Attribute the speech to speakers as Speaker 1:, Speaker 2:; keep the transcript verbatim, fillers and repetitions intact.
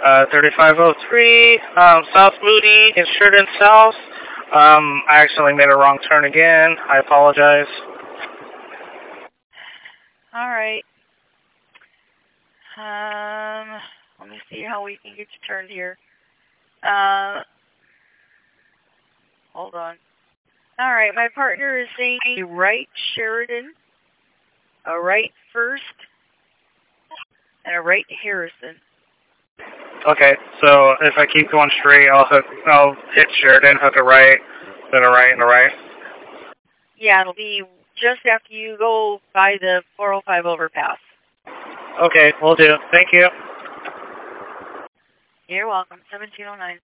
Speaker 1: Uh, thirty-five oh three, um, South Moody in Sheridan South. Um, I accidentally made a wrong turn again. I apologize.
Speaker 2: All right. Um, let me see how we can get you turned here. Uh, hold on. All right, my partner is saying a right Sheridan, a right First, and a right Harrison.
Speaker 1: Okay, so if I keep going straight, I'll hook, I'll hit Sheridan, hook a right, then a right and a right.
Speaker 2: Yeah, it'll be just after you go by the four oh five overpass.
Speaker 1: Okay, will do. Thank you.
Speaker 2: You're welcome. seventeen oh nine.